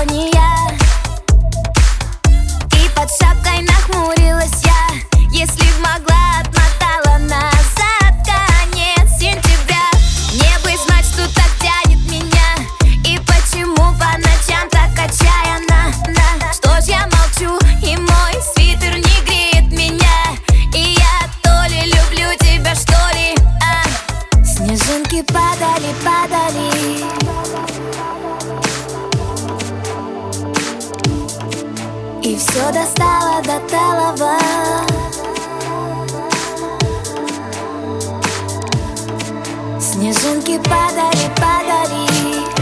не я. И под шапкой нахмурилась я. Если б могла, отмотала назад конец сентября. Мне бы знать, что так тянет меня, и почему по ночам так отчаянно. Что ж я молчу, и мой свитер не греет меня, и я то ли люблю тебя, что ли, Снежинки падали, падали, и все достало до талого. Снежинки падали, падали,